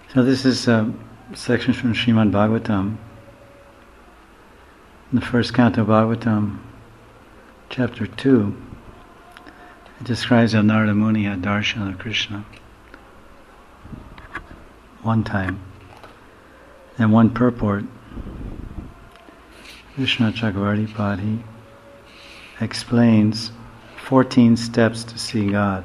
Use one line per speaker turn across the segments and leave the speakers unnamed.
So this is a section from Srimad Bhagavatam, the first canto of Bhagavatam, chapter 2. It describes how Narada Muni had darshan of Krishna one time. And one purport, Vishnu Chakravarti Padi explains 14 steps to see God.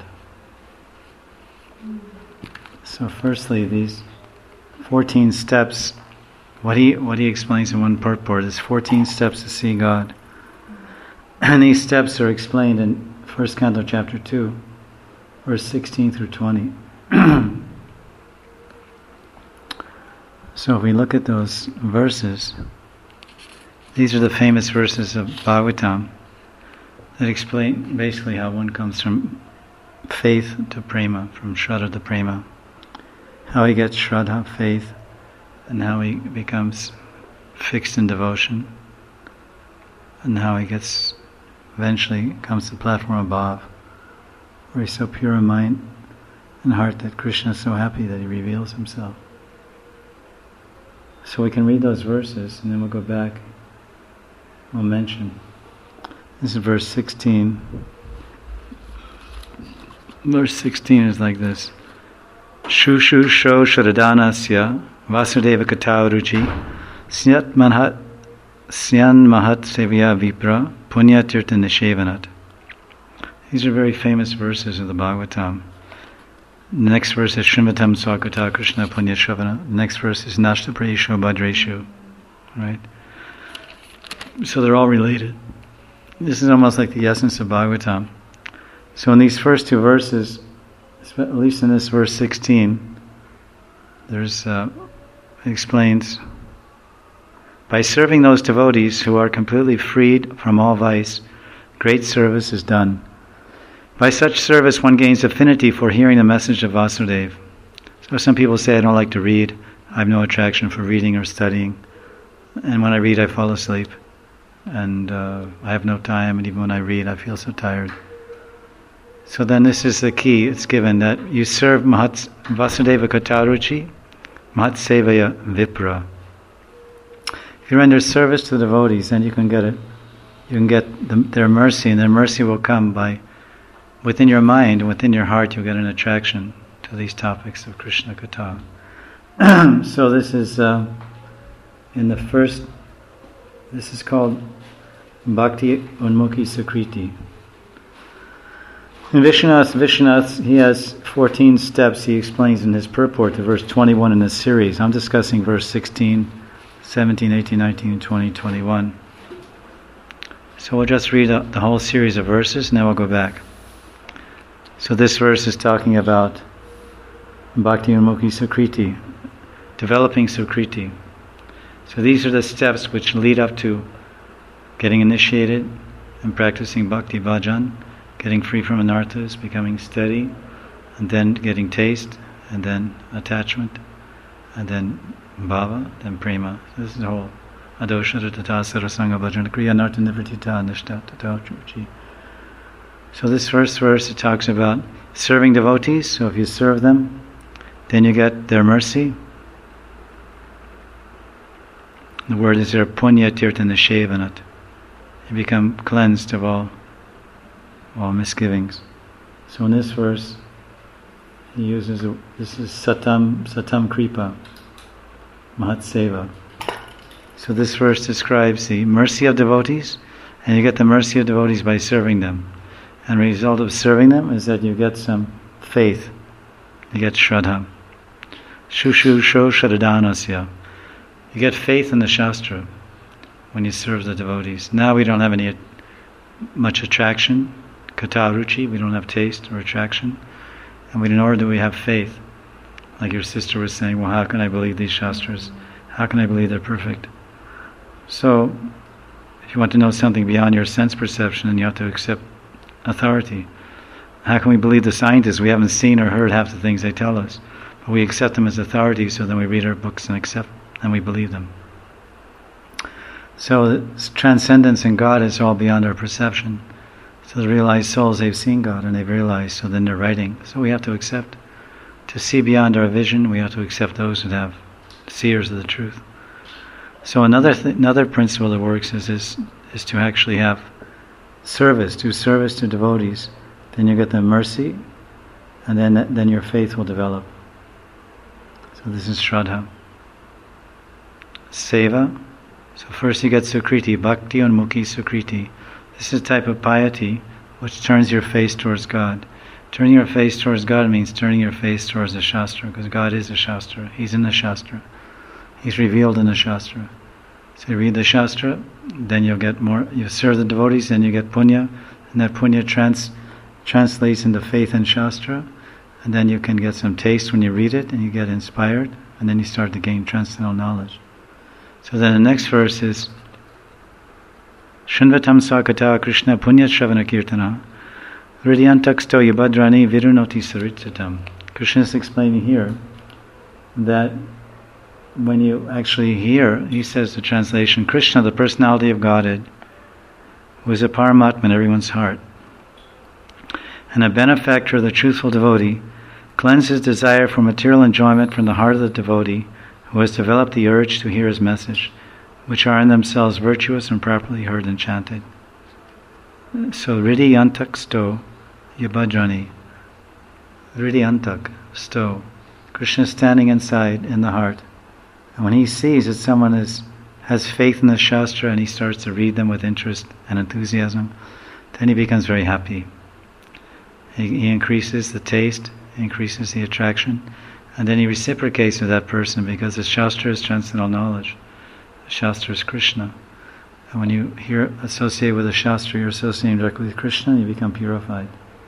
So firstly, these 14 steps, what he explains in one purport is 14 steps to see God. And these steps are explained in 1st Canto chapter 2, verse 16 through 20. So if we look at those verses, these are the famous verses of Bhagavatam that explain basically how one comes from faith to prema, from Shraddha to prema. How he gets Shraddha, faith, and how he becomes fixed in devotion, and how he gets, eventually comes to the platform of Bhav, where he's so pure in mind and heart that Krishna is so happy that he reveals himself. So we can read those verses, and then we'll go back, we'll mention. This is verse 16. Verse 16 is like this. Shushu sho shadadanasya vasudeva kataruchi snyat mahat sevya vipra punyatirtha nishevanat. These are very famous verses of the Bhagavatam. The next verse is Shrimatam Swakata Krishna Punyashavana. The next verse is Nashtaprayesho Bhadresho. Right? So they're all related. This is almost like the essence of Bhagavatam. So in these first two verses, at least in this verse 16, it explains, by serving those devotees who are completely freed from all vice, great service is done. By such service one gains affinity for hearing the message of Vasudeva. So some people say, I don't like to read, I have no attraction for reading or studying, and when I read I fall asleep, and I have no time, and even when I read I feel so tired. So then this is the key, it's given that you serve Vasudeva Kataruchi, Mahatsevaya Vipra. If you render service to the devotees, then you can get it. You can get their mercy, and their mercy will come by, within your mind, within your heart, you'll get an attraction to these topics of Krishna Katha. So this is in the first, this is called Bhakti Unmukhi Sukriti. In Vishwanath, he has 14 steps he explains in his purport to verse 21 in this series. I'm discussing verse 16, 17, 18, 19, 20, 21. So we'll just read the whole series of verses and then we'll go back. So this verse is talking about Bhakti Unmukhi Sukriti, developing Sukriti. So these are the steps which lead up to getting initiated and practicing Bhakti Bhajan, getting free from anarthas, becoming steady, and then getting taste, and then attachment, and then bhava, then prema. So this is the whole adoshara tata sarasanga bhajana kriya nartha nivritita nishta tata chuchi. So this first verse, it talks about serving devotees. So if you serve them, then you get their mercy. The word is there, punya tirtha nishevanat. You become cleansed of all misgivings. So in this verse, he uses this is satam kripa, mahatseva. So this verse describes the mercy of devotees, and you get the mercy of devotees by serving them. And the result of serving them is that you get some faith, you get shraddha. Shushu sho shadadanasya. You get faith in the Shastra when you serve the devotees. Now we don't have much attraction, kata ruchi, we don't have taste or attraction, and nor do we have faith. Like your sister was saying, well, how can I believe these Shastras? How can I believe they're perfect? So, if you want to know something beyond your sense perception, then you have to accept authority. How can we believe the scientists? We haven't seen or heard half the things they tell us, but we accept them as authority, so then we read our books and accept, and we believe them. So transcendence in God is all beyond our perception. So the realized souls, they've seen God and they've realized, so then they're writing. So we have to accept To see beyond our vision, we have to accept those who have seers of the truth. So another principle that works is to actually have service, do service to devotees. Then you get the mercy, and then your faith will develop. So this is Shraddha. Seva. So first you get Sukriti, Bhakti Unmukhi Sukriti. This is a type of piety which turns your face towards God. Turning your face towards God means turning your face towards the Shastra, because God is the Shastra. He's in the Shastra. He's revealed in the Shastra. So you read the Shastra, then you'll get more, you serve the devotees, then you get punya, and that punya translates into faith in Shastra, and then you can get some taste when you read it, and you get inspired, and then you start to gain transcendental knowledge. So then the next verse is Shunvatam Sakata Krishna Punya Shravana Kirtana Hridyantaksto Yubhadrani Virunoti Saritsatam. Krishna is explaining here that when you actually hear, he says the translation, Krishna, the personality of Godhead, who is a Paramatma in everyone's heart, and a benefactor of the truthful devotee, cleanses desire for material enjoyment from the heart of the devotee, who has developed the urge to hear his message, which are in themselves virtuous and properly heard and chanted. So Riddhi Yantak Sto Yabhadrani. Riddhi Yantak Sto. Krishna is standing inside in the heart. And when he sees that someone has faith in the Shastra and he starts to read them with interest and enthusiasm, then he becomes very happy. He increases the taste, increases the attraction, and then he reciprocates with that person, because the Shastra is transcendental knowledge. The Shastra is Krishna. And when you associate with the Shastra, you're associating directly with Krishna, and you become purified.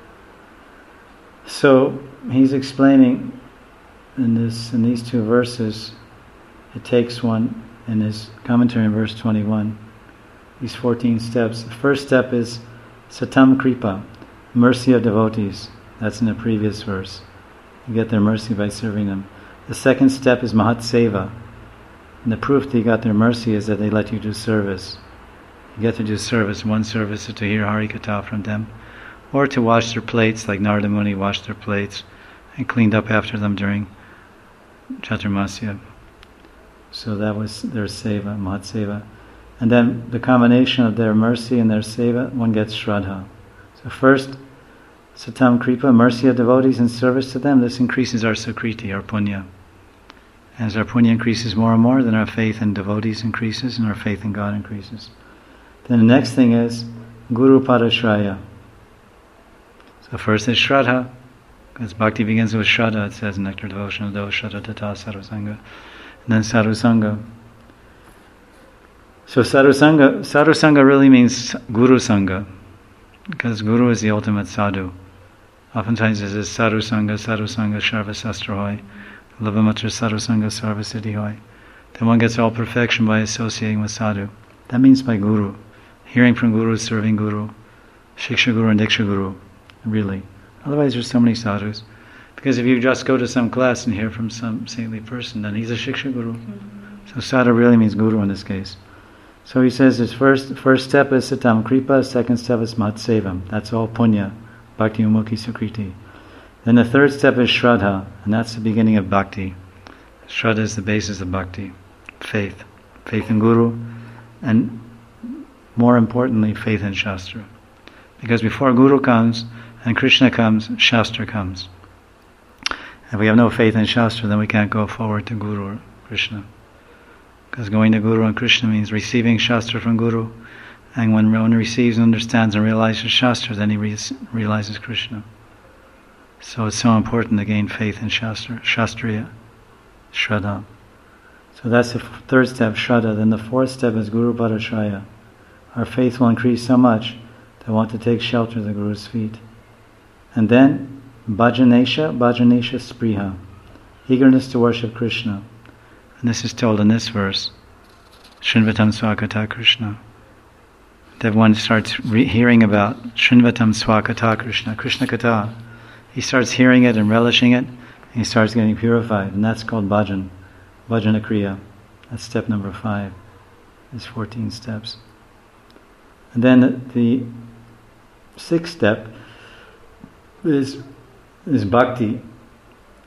So he's explaining in these two verses, it takes one in his commentary in verse 21, these 14 steps. The first step is Satam Kripa, mercy of devotees. That's in the previous verse. You get their mercy by serving them. The second step is Mahat Seva. And the proof that you got their mercy is that they let you do service. You get to do service. One service is to hear Hari Katha from them, or to wash their plates, like Narada Muni washed their plates and cleaned up after them during Chaturmasya. So that was their seva, Mahat Seva. And then the combination of their mercy and their seva, one gets Shraddha. So first, Satam Kripa, mercy of devotees and service to them. This increases our Sukriti, our punya. As our punya increases more and more, then our faith in devotees increases and our faith in God increases. Then the next thing is Guru Padashraya. So first is Shraddha, because Bhakti begins with Shraddha. It says in Nectar Devotional, Do Shraddha Tata Sarvasanga. And then Sadhusanga. So Sadhusanga really means Guru Sangha, because Guru is the ultimate sadhu. Oftentimes it says Sadhusanga, Sharva Sastra Hoy, Lavamatra Sadhusanga, Sarva Siddhi Hoy. Then one gets all perfection by associating with sadhu. That means by Guru. Hearing from Guru, serving Guru, Shiksha Guru and Diksha Guru, really. Otherwise there's so many sadhus. Because if you just go to some class and hear from some saintly person, then he's a Shiksha Guru. So sadhu really means Guru in this case. So he says his first step is Satam Kripa, second step is Mahat Sevam. That's all punya, Bhakti Umukhi Sukriti. Then the third step is Shraddha, and that's the beginning of Bhakti. Shraddha is the basis of Bhakti. Faith. Faith in Guru, and more importantly, faith in Shastra. Because before Guru comes and Krishna comes, Shastra comes. If we have no faith in Shastra, then we can't go forward to Guru or Krishna. Because going to Guru and Krishna means receiving Shastra from Guru, and when one receives and understands and realizes Shastra, then he realizes Krishna. So it's so important to gain faith in Shastra, Shastriya, Shraddha. So that's the third step, Shraddha. Then the fourth step is Guru Padashraya. Our faith will increase so much that we want to take shelter at the Guru's feet. And then Bhajanesha Spriha, eagerness to worship Krishna. And this is told in this verse, Shrinvatam Swakata Krishna. That one starts hearing about Shrinvatam Swakata Krishna, Krishna Katha. He starts hearing it and relishing it, and he starts getting purified. And that's called bhajan, bhajana kriya. That's step number 5. There's 14 steps. And then the 6th step is bhakti.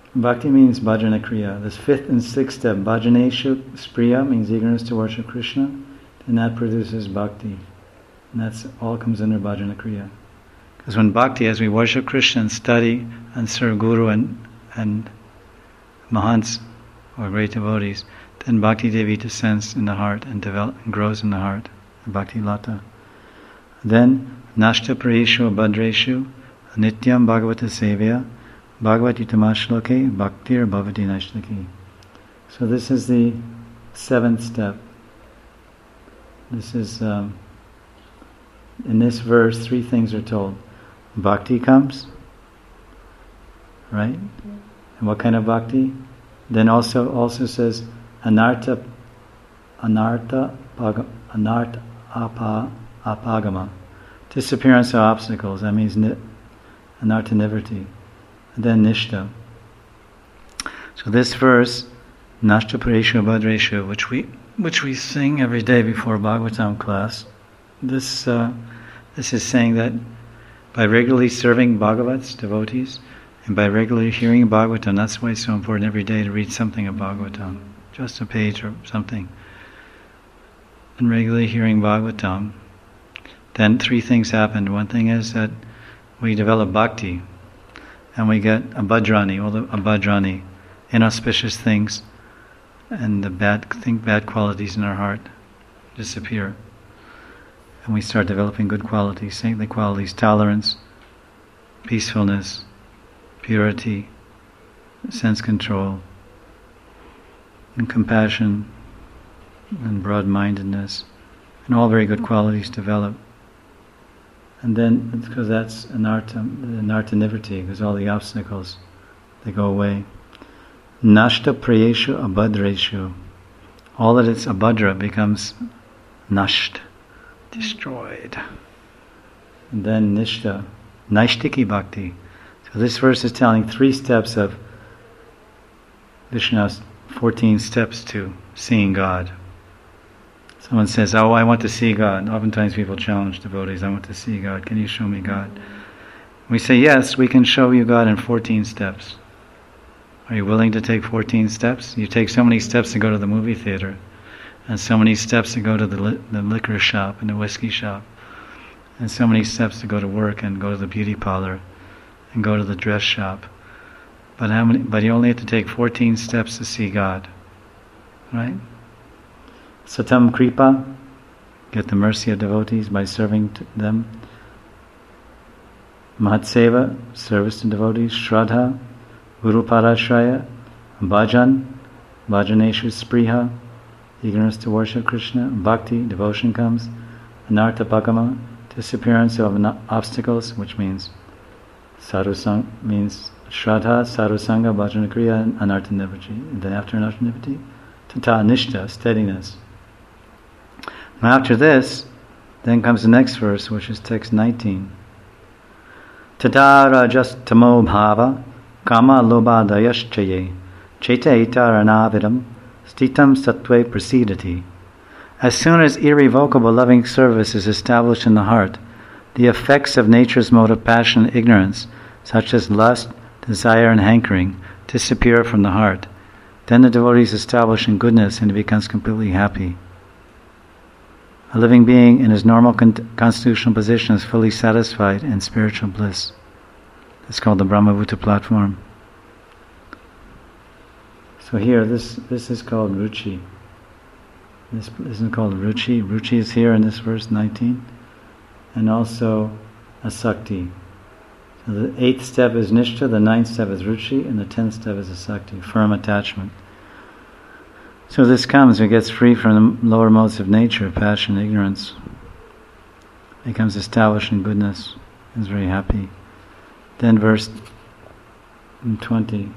Bhakti means bhajana kriya. This fifth and sixth step, bhajaneshu spriya, means eagerness to worship Krishna, and that produces bhakti. And that's all comes under bhajana kriya. Because when bhakti, as we worship Krishna and study and serve Guru and Mahants, or great devotees, then Bhakti Devi descends in the heart and grows in the heart, Bhakti Lata. Then, Nashta Prayeshu Abhadreshu, Nityam Bhagavata Sevya, Bhagavati Tamashloke, Bhaktir Bhavati Nashtaki. So this is the seventh step. This is, in this verse, three things are told. Bhakti comes, right? And what kind of bhakti? Then also says anartha apagama, disappearance of obstacles. That means anartha nivrti. And then nishta. So this verse, Nashta Pareshu Bhadreshu, which we sing every day before Bhagavatam class, this is saying that by regularly serving Bhagavats, devotees, and by regularly hearing Bhagavatam, that's why it's so important every day to read something of Bhagavatam, just a page or something. And regularly hearing Bhagavatam, then three things happen. One thing is that we develop bhakti, and we get abhadrani, inauspicious things, and the bad qualities in our heart disappear. And we start developing good qualities, saintly qualities, tolerance, peacefulness, purity, sense control, and compassion, and broad-mindedness, and all very good qualities develop. And then, because that's anartha nivrti, because all the obstacles, they go away. Nashta prayeshu abhadreshu. All that is abhadra becomes nasht, destroyed. And then nishta, naishtiki bhakti. So this verse is telling three steps of Vishnu's 14 steps to seeing God. Someone says, "Oh, I want to see God." Oftentimes people challenge devotees, "I want to see God. Can you show me God?" We say, "Yes, we can show you God in 14 steps." Are you willing to take 14 steps? You take so many steps to go to the movie theater, and so many steps to go to the liquor shop and the whiskey shop, and so many steps to go to work and go to the beauty parlor and go to the dress shop. But you only have to take 14 steps to see God. Right? Satam Kripa, get the mercy of devotees by serving them. Mahatseva, service to devotees. Shraddha, Guru Parashraya. Bhajan, Bhajaneshu Spriha, eagerness to worship Krishna. Bhakti, devotion comes. Anartha Pagama, disappearance of obstacles, which means Sadhusanga, means Shraddha, Sadhusanga, Bhajanakriya, and Anartha Nivrti. And then after Anartha Nivrti, Tata Nishta, steadiness. Now after this, then comes the next verse, which is text 19. Tata rajas tamo bhava kama loba dayaschaye cheta itaranavidam stitam sattve prasidati. As soon as irrevocable loving service is established in the heart, the effects of nature's mode of passion and ignorance, such as lust, desire, and hankering, disappear from the heart. Then the devotee is established in goodness and he becomes completely happy. A living being in his normal constitutional position is fully satisfied in spiritual bliss. It's called the Brahmabhuta platform. So here, this is called Ruchi. This isn't called Ruchi. Ruchi is here in this verse 19. And also Asakti. So the 8th step is Nishta, the 9th step is Ruchi, and the 10th step is Asakti, firm attachment. So this comes, it gets free from the lower modes of nature, passion, ignorance. Becomes established in goodness, is very happy. Then verse 20.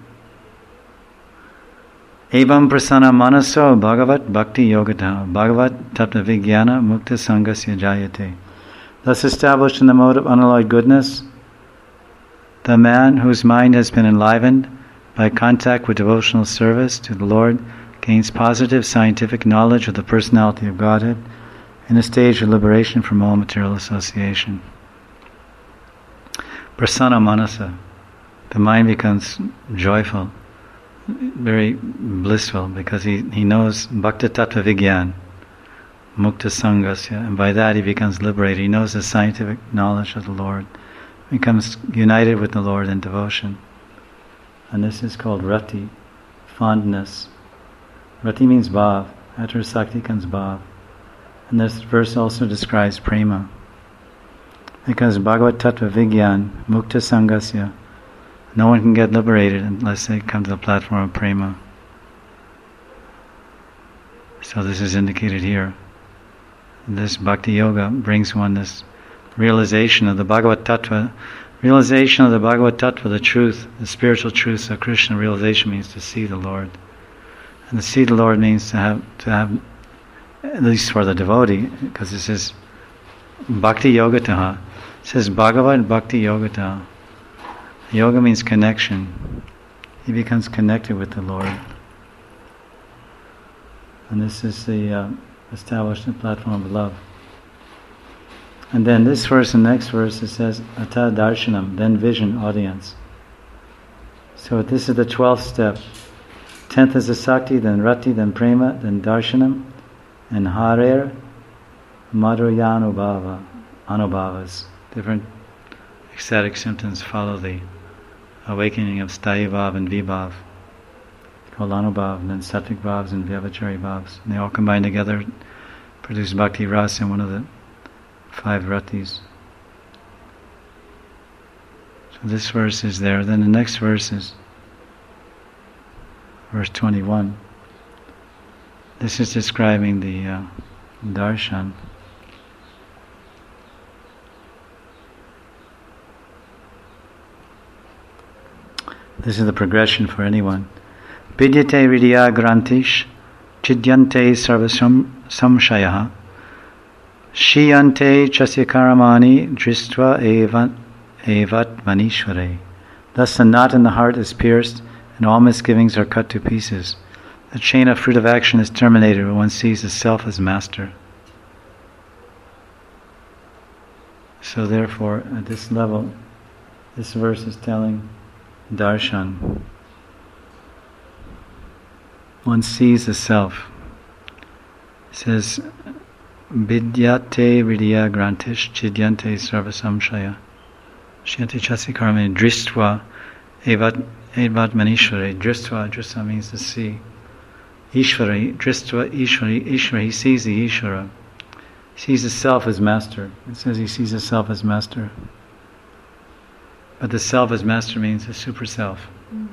Evam prasana manaso bhagavat bhakti yogata bhagavat tapta vijnana mukta sangasya jayate. Thus established in the mode of unalloyed goodness, the man whose mind has been enlivened by contact with devotional service to the Lord gains positive scientific knowledge of the personality of Godhead in a stage of liberation from all material association. Prasanna manasa, the mind becomes joyful, very blissful, because he knows Bhakta Tattva Vigyan, Mukta Sangasya, and by that he becomes liberated. He knows the scientific knowledge of the Lord, becomes united with the Lord in devotion. And this is called Rati, fondness. Rati means bhav. After Sakti comes bhav. And this verse also describes prema. Because Bhagavad Tattva Vigyan, Mukta Sangasya, no one can get liberated unless they come to the platform of prema. So this is indicated here. This Bhakti Yoga brings one this realization of the Bhagavad Tattva, realization of the Bhagavad Tattva, the truth, the spiritual truths of Krishna. Realization means to see the Lord. And to see the Lord means to have, at least for the devotee, because this is Bhakti Yogataha. It says Bhagavad Bhakti Yogataha. Yoga means connection. He becomes connected with the Lord. And this is the established platform of love. And then this verse and next verse, it says Ata Darshanam, then vision, audience. So this is the 12th step. 10th is the Sakti, then Rati, then Prema, then Darshanam, and Harer, Madhuryanubhava, Anubhavas. Different ecstatic symptoms follow the awakening of Sthayi Bhav and Vibhav, called Anubhav, and then Sattvic Bhavs and Vyavachari Bhavs. And they all combine together, produce Bhakti Rasa in one of the 5 Ratis. So this verse is there. Then the next verse is verse 21. This is describing the darshan. This is the progression for anyone. Vidyate vidya grantish, chidyante sarvasam samshayaha, shiyante chasyakaramani dristva evat manishvare. Thus the knot in the heart is pierced, and all misgivings are cut to pieces. The chain of fruit of action is terminated when one sees the self as master. So therefore, at this level, this verse is telling darshan. One sees the self. It says, Vidyate vidya grantish chidyante sarvasamshaya shyante chasikarame dristva evat manishvare. Dristva means to see. Ishvara, dristva Ishvara, he sees the Ishvara. He sees the self as master. It says he sees the self as master. But the self as master means the super self.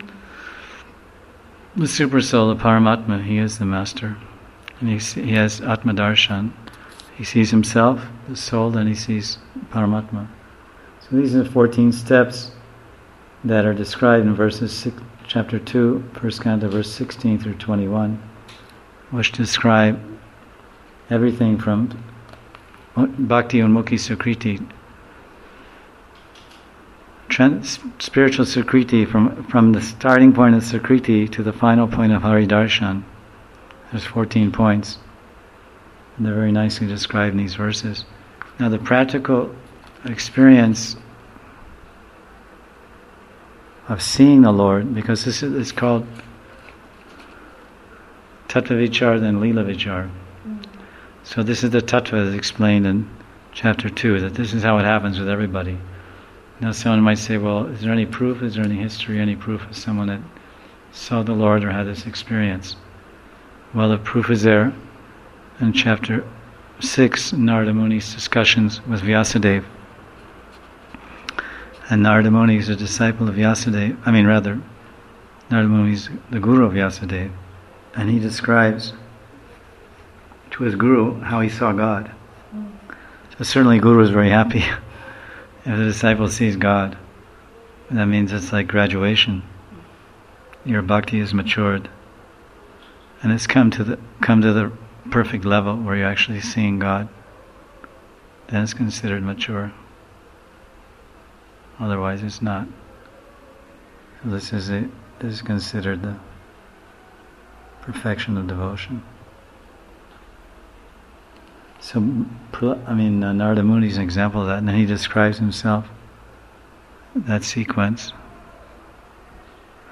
The super soul, the Paramatma, he is the master. And he has Atma Darshan. He sees himself, the soul, then he sees Paramatma. So these are the 14 steps that are described in chapter 2, first canto, verse 16 through 21, which describe everything from Bhakti Unmukhi Sukriti, spiritual Sukriti, from the starting point of Sukriti to the final point of Hari Darshan. There's 14 points. And they're very nicely described in these verses. Now the practical experience of seeing the Lord, because this is called Tattva Vichar, then Lila Vichar. So this is the Tattva that's explained in chapter 2, that this is how it happens with everybody. Now someone might say, well, is there any proof, is there any history, any proof of someone that saw the Lord or had this experience? Well, the proof is there in chapter 6, Narada Muni's discussions with Vyasadeva. And Narada Muni is a disciple of Vyasadeva. Narada Muni is the guru of Vyasadeva. And he describes to his guru how he saw God. So certainly Guru is very happy if the disciple sees God. That means it's like graduation. Your bhakti is matured. And it's come to the perfect level where you're actually seeing God. Then it's considered mature. Otherwise it's not. So this is considered the perfection of devotion. So, Narada Muni is an example of that, and then he describes himself, that sequence.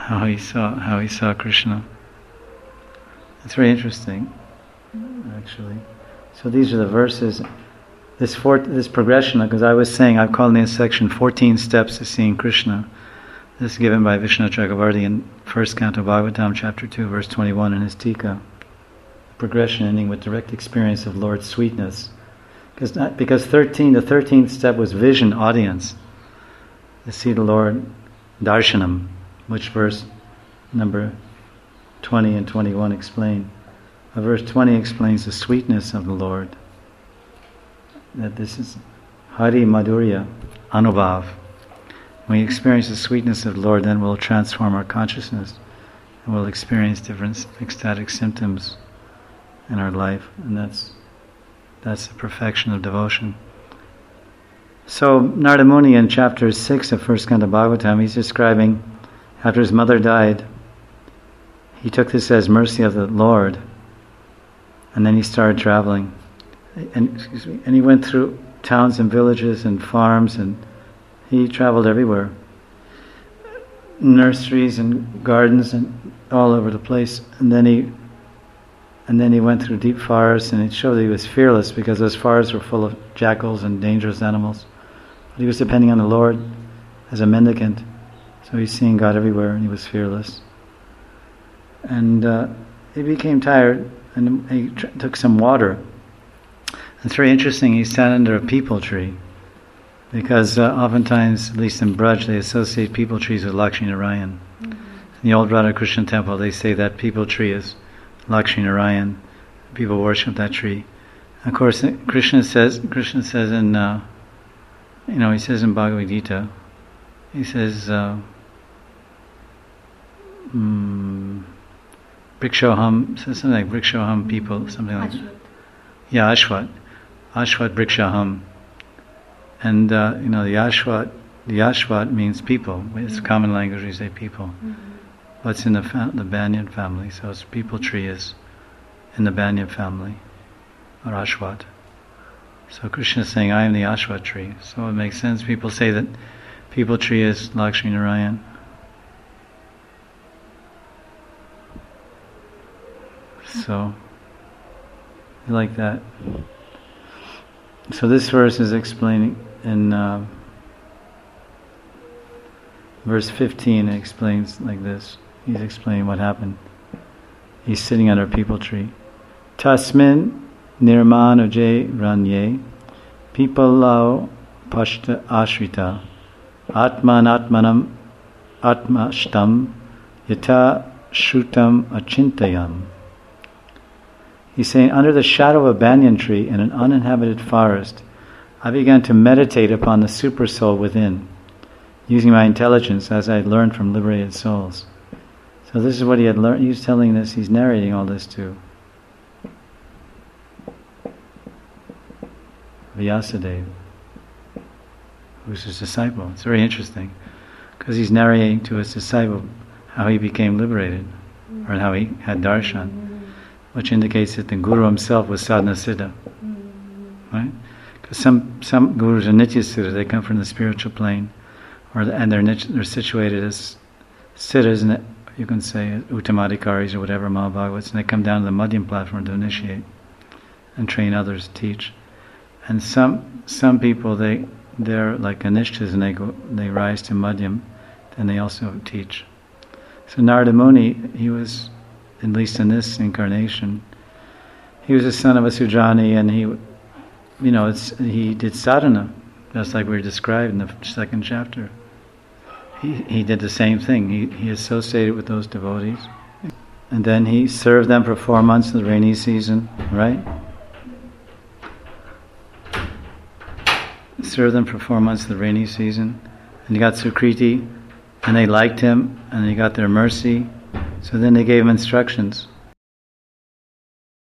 how he saw Krishna. It's very interesting, actually. So these are the verses. This progression, because I was saying, I've called in this section 14 steps to seeing Krishna. This is given by Vishnu Chakravarti in first canto Bhagavatam, chapter 2, verse 21 in his Tika. Progression ending with direct experience of Lord's sweetness. Because the 13th step was vision, audience. To see the Lord, darshanam, which verse number 20 and 21 explain. Verse 20 explains the sweetness of the Lord. That this is Hari Madhurya Anubhav. When we experience the sweetness of the Lord, then we'll transform our consciousness and we'll experience different ecstatic symptoms in our life, and that's the perfection of devotion. So Narada Muni in chapter 6 of first Canto Bhagavatam, he's describing after his mother died, he took this as mercy of the Lord, and then he started traveling. And he went through towns and villages and farms, and he traveled everywhere. Nurseries and gardens and all over the place. And then he went through deep forests, and it showed that he was fearless because those forests were full of jackals and dangerous animals. But he was depending on the Lord as a mendicant. So he's seeing God everywhere, and he was fearless. And he became tired, and he took some water. It's very interesting, he sat under a peepal tree, because oftentimes, at least in Braj, they associate peepal trees with Lakshmi Narayan. Mm-hmm. In the old Radha Krishna temple, they say that peepal tree is Lakshmi Narayan. People worship that tree. Of course, Krishna says in, he says in Bhagavad Gita, he says, Brikshoham, says something like Brikshoham people, something like that. Yeah, Ashvat Brikshaham. And the Ashvat means people. It's common language, we say people. Mm-hmm. But it's in the Banyan family, so it's people tree is in the Banyan family, or Ashvat. So Krishna is saying, I am the Ashvat tree. So it makes sense. People say that people tree is Lakshmi Narayan. So, you like that. So this verse is explaining in verse 15. It explains like this. He's explaining what happened. He's sitting under a peepal tree. Tasmin nirmanuje ranye pipalau pashta ashrita atmanatmanam atmashtam yata shrutam achintayam. He's saying, under the shadow of a banyan tree in an uninhabited forest, I began to meditate upon the supersoul within, using my intelligence as I had learned from liberated souls. So this is what he had learned. He's telling this, he's narrating all this to Vyasadeva, who's his disciple. It's very interesting, because he's narrating to his disciple how he became liberated, or how he had darshan. Which indicates that the Guru himself was sadhana siddha, right? Because some gurus are nitya siddha; they come from the spiritual plane, and they're situated as siddhas, and you can say uttamadhikaris or whatever, Mahabhagavats, and they come down to the madhyam platform to initiate and train others to teach. And some people they're like anishtas, and they rise to madhyam, and they also teach. So Narada Muni, he was, at least in this incarnation, he was a son of a Sudrani, and he did sadhana, just like we described in the second chapter. He did the same thing. He associated with those devotees, and then he served them for 4 months in the rainy season, right? Served them for 4 months in the rainy season, and he got Sukriti, and they liked him, and he got their mercy. So then they gave him instructions.